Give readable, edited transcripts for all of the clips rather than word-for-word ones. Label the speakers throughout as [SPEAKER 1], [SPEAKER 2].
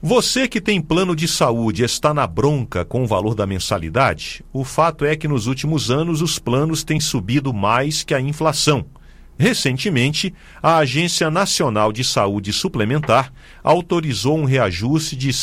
[SPEAKER 1] Você que tem plano de saúde está na bronca com o valor da mensalidade? O fato é que nos últimos anos os planos têm subido mais que a inflação. Recentemente, a Agência Nacional de Saúde Suplementar autorizou um reajuste de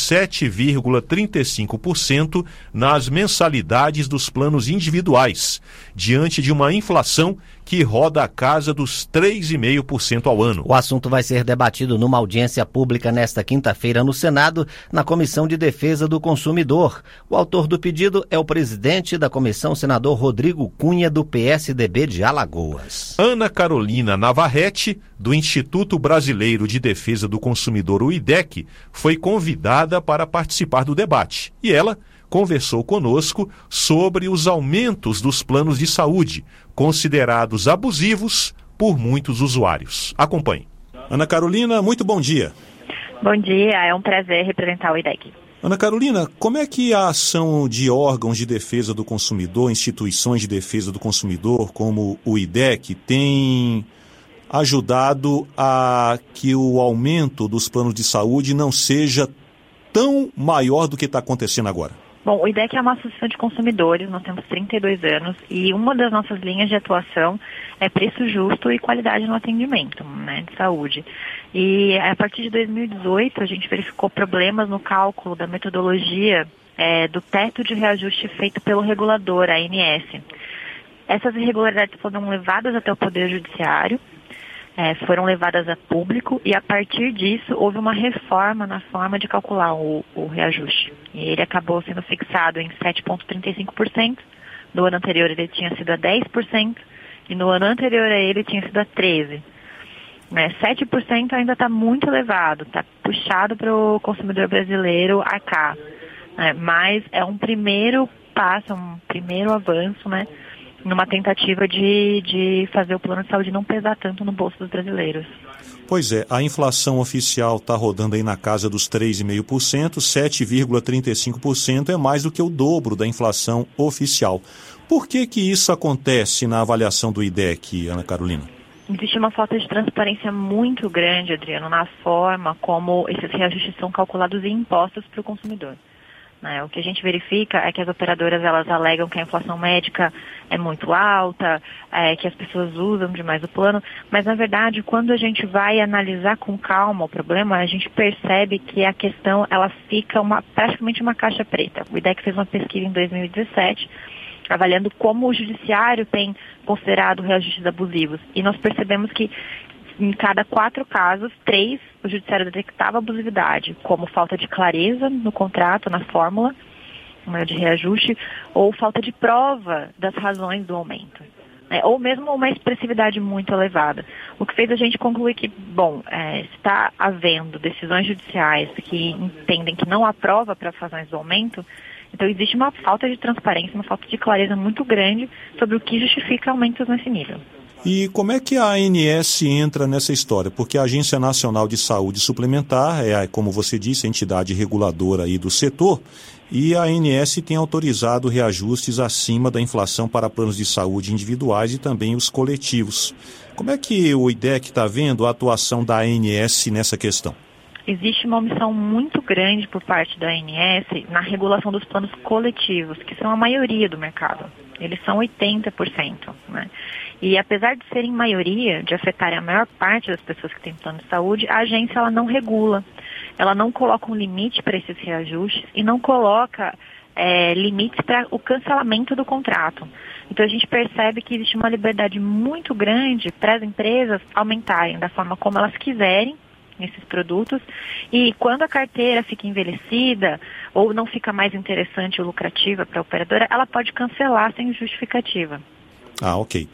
[SPEAKER 1] 7,35% nas mensalidades dos planos individuais, diante de uma inflação que roda a casa dos 3,5% ao ano.
[SPEAKER 2] O assunto vai ser debatido numa audiência pública nesta quinta-feira no Senado, na Comissão de Defesa do Consumidor. O autor do pedido é o presidente da comissão, senador Rodrigo Cunha, do PSDB de Alagoas.
[SPEAKER 1] Ana Carolina Navarrete, do Instituto Brasileiro de Defesa do Consumidor, o IDEC, foi convidada para participar do debate. E ela conversou conosco sobre os aumentos dos planos de saúde, considerados abusivos por muitos usuários. Acompanhe. Ana Carolina, muito bom dia.
[SPEAKER 3] Bom dia, é um prazer representar o IDEC.
[SPEAKER 1] Ana Carolina, como é que a ação de órgãos de defesa do consumidor, instituições de defesa do consumidor, como o IDEC, tem ajudado a que o aumento dos planos de saúde não seja tão maior do que está acontecendo agora?
[SPEAKER 3] Bom, o IDEC é uma associação de consumidores, nós temos 32 anos e uma das nossas linhas de atuação é preço justo e qualidade no atendimento, né, de saúde. E a partir de 2018 a gente verificou problemas no cálculo da metodologia do teto de reajuste feito pelo regulador, a ANS. Essas irregularidades foram levadas até o Poder Judiciário, foram levadas a público e a partir disso houve uma reforma na forma de calcular o reajuste. E ele acabou sendo fixado em 7,35%, no ano anterior ele tinha sido a 10% e no ano anterior a ele tinha sido a 13%. 7% ainda está muito elevado, está puxado para o consumidor brasileiro arcar, mas é um primeiro passo, um primeiro avanço, numa tentativa de fazer o plano de saúde não pesar tanto no bolso dos brasileiros.
[SPEAKER 1] Pois é, a inflação oficial está rodando aí na casa dos 3,5%, 7,35% é mais do que o dobro da inflação oficial. Por que isso acontece na avaliação do IDEC, Ana Carolina?
[SPEAKER 3] Existe uma falta de transparência muito grande, Adriano, na forma como esses reajustes são calculados e impostos para o consumidor. O que a gente verifica é que as operadoras elas alegam que a inflação médica é muito alta, que as pessoas usam demais o plano, mas na verdade quando a gente vai analisar com calma o problema, a gente percebe que a questão ela fica praticamente uma caixa preta. O IDEC fez uma pesquisa em 2017, avaliando como o judiciário tem considerado reajustes abusivos, e nós percebemos que em cada 4 casos, 3, o judiciário detectava abusividade, como falta de clareza no contrato, na fórmula de reajuste, ou falta de prova das razões do aumento, ou mesmo uma expressividade muito elevada. O que fez a gente concluir que, está havendo decisões judiciais que entendem que não há prova para as razões do aumento, então existe uma falta de transparência, uma falta de clareza muito grande sobre o que justifica aumentos nesse nível.
[SPEAKER 1] E como é que a ANS entra nessa história? Porque a Agência Nacional de Saúde Suplementar é, como você disse, a entidade reguladora aí do setor, e a ANS tem autorizado reajustes acima da inflação para planos de saúde individuais e também os coletivos. Como é que o IDEC está vendo a atuação da ANS nessa questão?
[SPEAKER 3] Existe uma omissão muito grande por parte da ANS na regulação dos planos coletivos, que são a maioria do mercado. Eles são 80%, E apesar de serem maioria, de afetarem a maior parte das pessoas que têm plano de saúde, a agência ela não regula. Ela não coloca um limite para esses reajustes e não coloca limites para o cancelamento do contrato. Então a gente percebe que existe uma liberdade muito grande para as empresas aumentarem da forma como elas quiserem nesses produtos, e quando a carteira fica envelhecida ou não fica mais interessante ou lucrativa para a operadora, ela pode cancelar sem justificativa. Ok.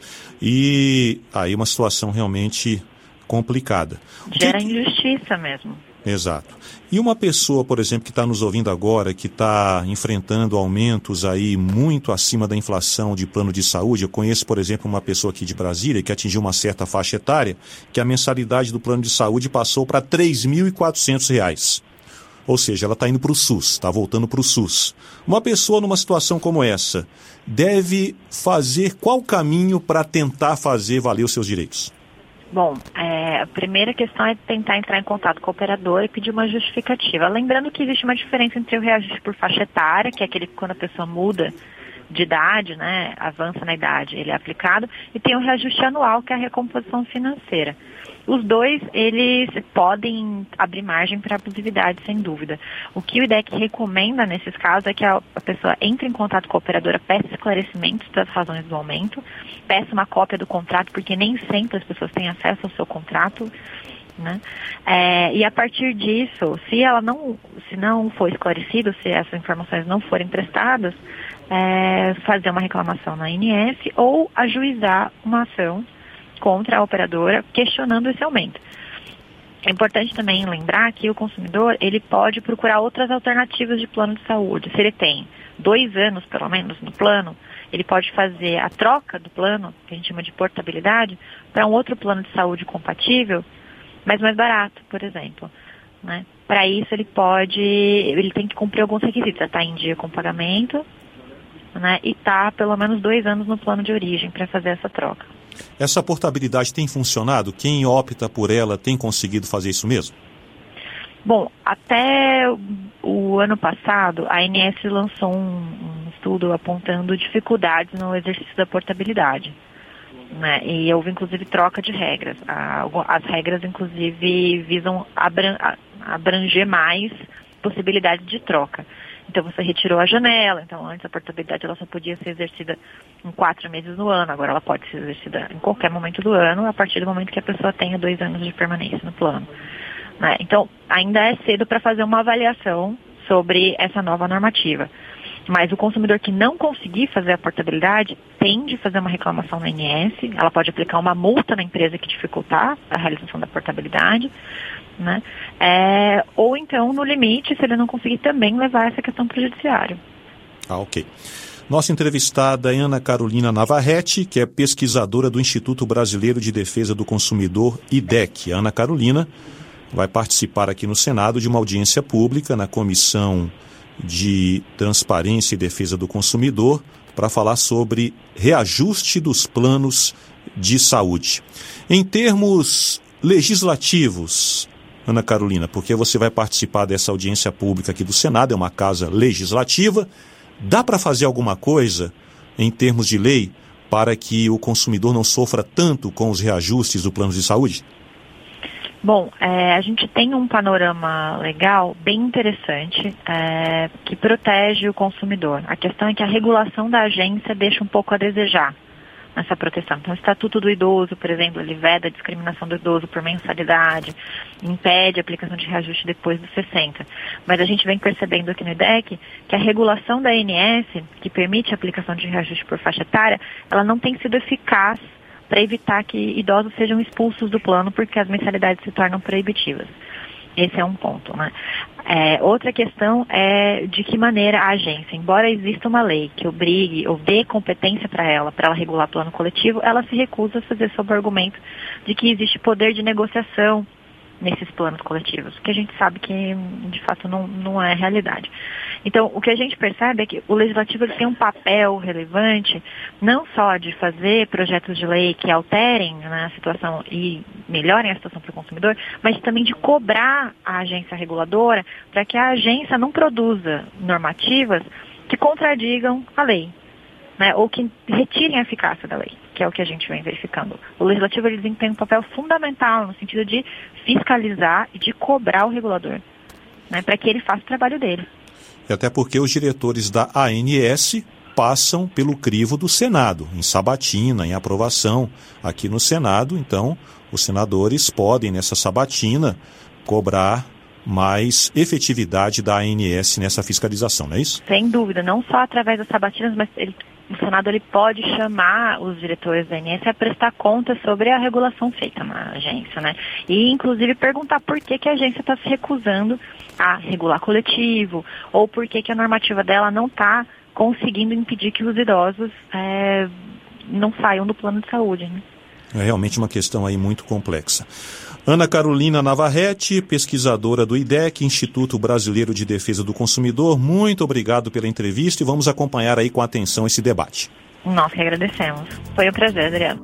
[SPEAKER 1] E aí uma situação realmente complicada.
[SPEAKER 3] Gera injustiça mesmo.
[SPEAKER 1] Exato. E uma pessoa, por exemplo, que está nos ouvindo agora, que está enfrentando aumentos aí muito acima da inflação de plano de saúde, eu conheço, por exemplo, uma pessoa aqui de Brasília que atingiu uma certa faixa etária, que a mensalidade do plano de saúde passou para R$ 3.400. Ou seja, ela está indo para o SUS, está voltando para o SUS. Uma pessoa numa situação como essa deve fazer qual caminho para tentar fazer valer os seus direitos?
[SPEAKER 3] Bom, A primeira questão é tentar entrar em contato com a operadora e pedir uma justificativa. Lembrando que existe uma diferença entre o reajuste por faixa etária, que é aquele que quando a pessoa muda de idade, né, avança na idade, ele é aplicado, e tem o reajuste anual, que é a recomposição financeira. Os dois, eles podem abrir margem para abusividade, sem dúvida. O que o IDEC recomenda nesses casos é que a pessoa entre em contato com a operadora, peça esclarecimentos das razões do aumento, peça uma cópia do contrato, porque nem sempre as pessoas têm acesso ao seu contrato, né? E a partir disso, se não for esclarecido, se essas informações não forem prestadas, fazer uma reclamação na ANS ou ajuizar uma ação contra a operadora, questionando esse aumento. É importante também lembrar que o consumidor, ele pode procurar outras alternativas de plano de saúde. Se ele tem 2 anos, pelo menos, no plano, ele pode fazer a troca do plano, que a gente chama de portabilidade, para um outro plano de saúde compatível, mas mais barato, por exemplo, né? Para isso, ele tem que cumprir alguns requisitos, estar em dia com o pagamento, né? E estar pelo menos 2 anos no plano de origem para fazer essa troca.
[SPEAKER 1] Essa portabilidade tem funcionado? Quem opta por ela tem conseguido fazer isso mesmo?
[SPEAKER 3] Bom, até o ano passado, a ANS lançou um estudo apontando dificuldades no exercício da portabilidade, né? E houve, inclusive, troca de regras. As regras, inclusive, visam abranger mais possibilidades de troca. Então, você retirou a janela. Então, antes a portabilidade ela só podia ser exercida em 4 meses no ano. Agora ela pode ser exercida em qualquer momento do ano, a partir do momento que a pessoa tenha 2 anos de permanência no plano, né? Então, ainda é cedo para fazer uma avaliação sobre essa nova normativa. Mas o consumidor que não conseguir fazer a portabilidade tem de fazer uma reclamação na ANS. Ela pode aplicar uma multa na empresa que dificultar a realização da portabilidade, né? Ou então, no limite, se ele não conseguir, também levar essa questão para o judiciário.
[SPEAKER 1] Ok. Nossa entrevistada é Ana Carolina Navarrete, que é pesquisadora do Instituto Brasileiro de Defesa do Consumidor, IDEC. A Ana Carolina vai participar aqui no Senado de uma audiência pública na Comissão de Transparência e Defesa do Consumidor para falar sobre reajuste dos planos de saúde. Em termos legislativos, Ana Carolina, porque você vai participar dessa audiência pública aqui do Senado, é uma casa legislativa, dá para fazer alguma coisa em termos de lei para que o consumidor não sofra tanto com os reajustes do plano de saúde?
[SPEAKER 3] Bom, a gente tem um panorama legal bem interessante que protege o consumidor. A questão é que a regulação da agência deixa um pouco a desejar nessa proteção. Então, o Estatuto do Idoso, por exemplo, ele veda a discriminação do idoso por mensalidade, impede a aplicação de reajuste depois dos 60. Mas a gente vem percebendo aqui no IDEC que a regulação da ANS, que permite a aplicação de reajuste por faixa etária, ela não tem sido eficaz para evitar que idosos sejam expulsos do plano porque as mensalidades se tornam proibitivas. Esse é um ponto, né? Outra questão é de que maneira a agência, embora exista uma lei que obrigue ou dê competência para ela regular plano coletivo, ela se recusa a fazer sob o argumento de que existe poder de negociação nesses planos coletivos, que a gente sabe que, de fato, não é realidade. Então, o que a gente percebe é que o Legislativo ele tem um papel relevante, não só de fazer projetos de lei que alterem, né, a situação e melhorem a situação para o consumidor, mas também de cobrar a agência reguladora para que a agência não produza normativas que contradigam a lei, né, ou que retirem a eficácia da lei, que é o que a gente vem verificando. O Legislativo ele desempenha um papel fundamental no sentido de fiscalizar e de cobrar o regulador, né, para que ele faça o trabalho dele.
[SPEAKER 1] E até porque os diretores da ANS passam pelo crivo do Senado, em sabatina, em aprovação aqui no Senado. Então, os senadores podem, nessa sabatina, cobrar mais efetividade da ANS nessa fiscalização, não é isso?
[SPEAKER 3] Sem dúvida, não só através das sabatinas, mas o Senado ele pode chamar os diretores da ANS a prestar contas sobre a regulação feita na agência, né? E, inclusive, perguntar por que a agência está se recusando a regular coletivo, ou por que a normativa dela não está conseguindo impedir que os idosos não saiam do plano de saúde, né?
[SPEAKER 1] É realmente uma questão aí muito complexa. Ana Carolina Navarrete, pesquisadora do IDEC, Instituto Brasileiro de Defesa do Consumidor, muito obrigado pela entrevista e vamos acompanhar aí com atenção esse debate.
[SPEAKER 3] Nós que agradecemos. Foi um prazer, Adriano.